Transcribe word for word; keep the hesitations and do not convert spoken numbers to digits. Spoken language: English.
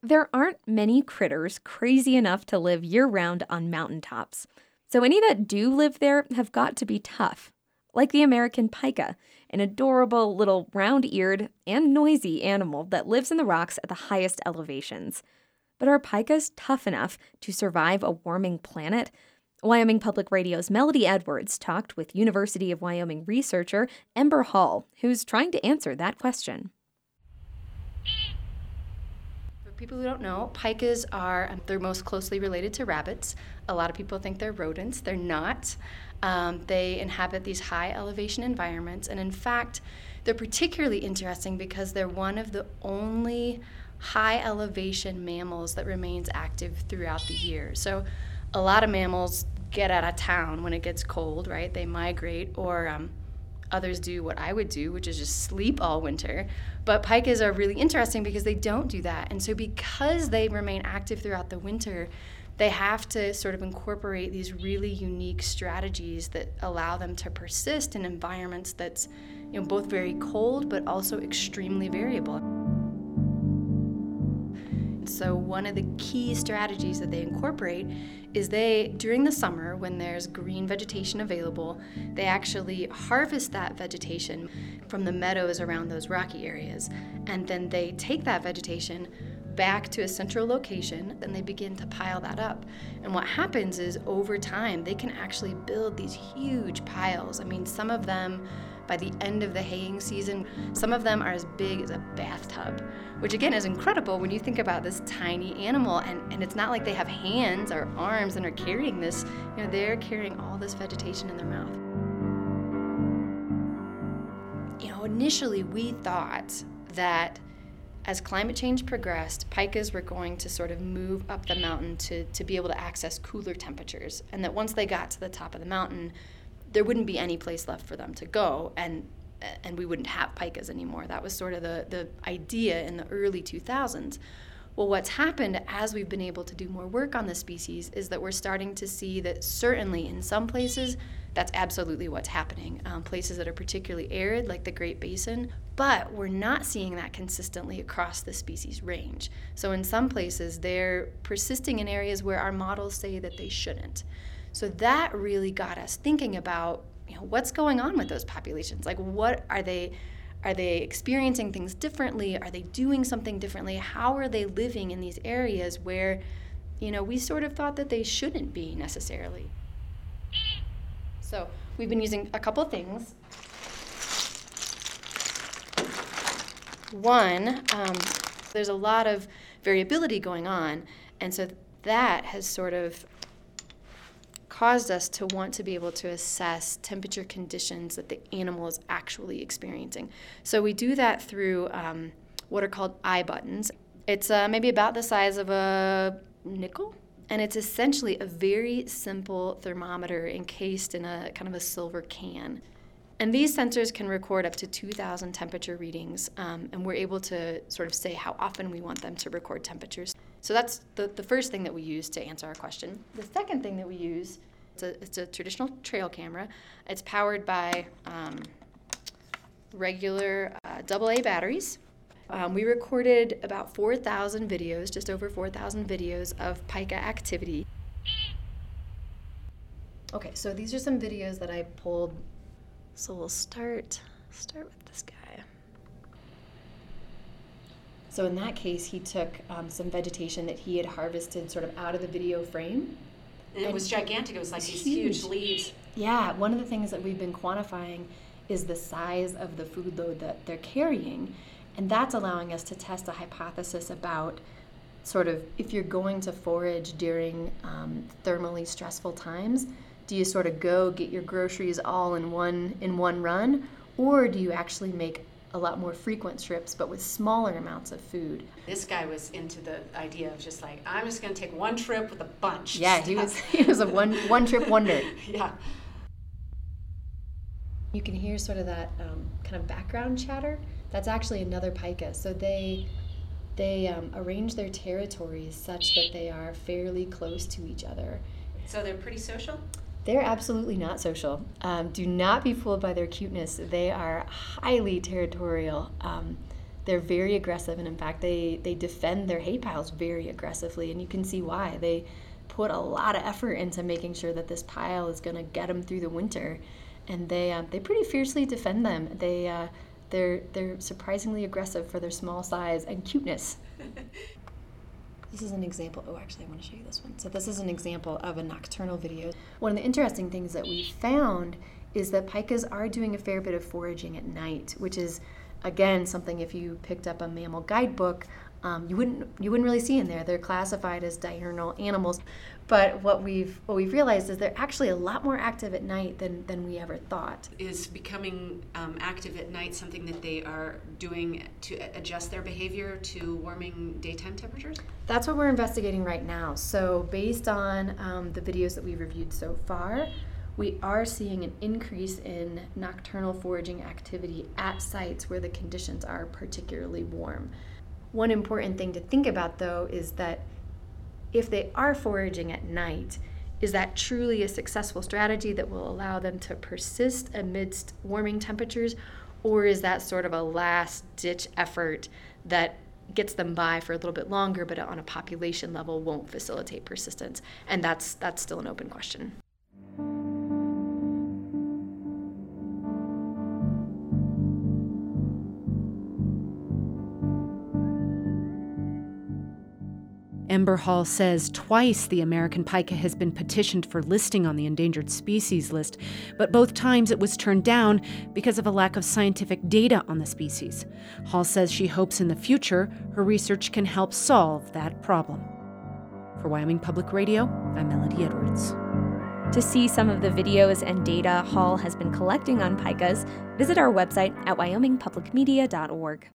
There aren't many critters crazy enough to live year-round on mountaintops. So any that do live there have got to be tough. Like the American pika, an adorable little round-eared and noisy animal that lives in the rocks at the highest elevations. But are pikas tough enough to survive a warming planet? Wyoming Public Radio's Melody Edwards talked with University of Wyoming researcher Ember Hall, who's trying to answer that question. For people who don't know, pikas are, um, they're most closely related to rabbits. A lot of people think they're rodents. They're not. Um, they inhabit these high elevation environments, and in fact, they're particularly interesting because they're one of the only high elevation mammals that remains active throughout the year. So a lot of mammals get out of town when it gets cold, right? They migrate, or um, others do what I would do, which is just sleep all winter. But pikas are really interesting because they don't do that. And so because they remain active throughout the winter, they have to sort of incorporate these really unique strategies that allow them to persist in environments that's, you know, both very cold but also extremely variable. So one of the key strategies that they incorporate is they, during the summer when there's green vegetation available, they actually harvest that vegetation from the meadows around those rocky areas. And then they take that vegetation back to a central location, then they begin to pile that up. And what happens is over time, they can actually build these huge piles. I mean, some of them, by the end of the haying season, some of them are as big as a bathtub, which again is incredible when you think about this tiny animal, and, and it's not like they have hands or arms and are carrying this, you know, they're carrying all this vegetation in their mouth. You know, initially we thought that as climate change progressed, pikas were going to sort of move up the mountain to, to be able to access cooler temperatures, and that once they got to the top of the mountain, there wouldn't be any place left for them to go, and and we wouldn't have pikas anymore. That was sort of the, the idea in the early two thousands. Well, what's happened as we've been able to do more work on the species is that we're starting to see that certainly in some places, that's absolutely what's happening. Um, places that are particularly arid, like the Great Basin, but we're not seeing that consistently across the species range. So in some places, they're persisting in areas where our models say that they shouldn't. So that really got us thinking about, you know, what's going on with those populations? Like, what are they, are they experiencing things differently? Are they doing something differently? How are they living in these areas where, you know, we sort of thought that they shouldn't be necessarily? So we've been using a couple things. One, um, there's a lot of variability going on, and so that has sort of caused us to want to be able to assess temperature conditions that the animal is actually experiencing. So we do that through um, what are called eye buttons. It's uh, maybe about the size of a nickel, and it's essentially a very simple thermometer encased in a kind of a silver can. And these sensors can record up to two thousand temperature readings, um, and we're able to sort of say how often we want them to record temperatures. So that's the, the first thing that we use to answer our question. The second thing that we use, it's a, it's a traditional trail camera. It's powered by um, regular uh, double A batteries. Um, we recorded about four thousand videos, just over four thousand videos of pika activity. Okay, so these are some videos that I pulled. So we'll start, start with this guy. So in that case, he took um, some vegetation that he had harvested sort of out of the video frame. And it and was gigantic. It was like these huge. huge leaves. Yeah, one of the things that we've been quantifying is the size of the food load that they're carrying. And that's allowing us to test a hypothesis about sort of if you're going to forage during um, thermally stressful times, do you sort of go get your groceries all in one in one run, or do you actually make a lot more frequent trips but with smaller amounts of food? This guy was into the idea of just like, I'm just going to take one trip with a bunch. Yeah, he was he was a one one trip wonder. Yeah. You can hear sort of that um, kind of background chatter. That's actually another pika. So they they um, arrange their territories such that they are fairly close to each other. So they're pretty social? They're absolutely not social. Um, do not be fooled by their cuteness. They are highly territorial. Um, They're very aggressive, and in fact, they, they defend their hay piles very aggressively, and you can see why. They put a lot of effort into making sure that this pile is going to get them through the winter, and they uh, they pretty fiercely defend them. They uh, they're they're surprisingly aggressive for their small size and cuteness. This is an example. Oh, actually, I want to show you this one. So this is an example of a nocturnal video. One of the interesting things that we found is that pikas are doing a fair bit of foraging at night, which is, again, something if you picked up a mammal guidebook, um, you wouldn't you wouldn't really see in there. They're classified as diurnal animals, but what we've what we've realized is they're actually a lot more active at night than than we ever thought. Is becoming um, active at night something that they are doing to adjust their behavior to warming daytime temperatures? That's what we're investigating right now. So based on um, the videos that we've reviewed so far, we are seeing an increase in nocturnal foraging activity at sites where the conditions are particularly warm. One important thing to think about, though, is that if they are foraging at night, is that truly a successful strategy that will allow them to persist amidst warming temperatures, or is that sort of a last-ditch effort that gets them by for a little bit longer, but on a population level won't facilitate persistence? And that's that's still an open question. Ember Hall says twice the American pika has been petitioned for listing on the endangered species list, but both times it was turned down because of a lack of scientific data on the species. Hall says she hopes in the future her research can help solve that problem. For Wyoming Public Radio, I'm Melody Edwards. To see some of the videos and data Hall has been collecting on pikas, visit our website at wyoming public media dot org.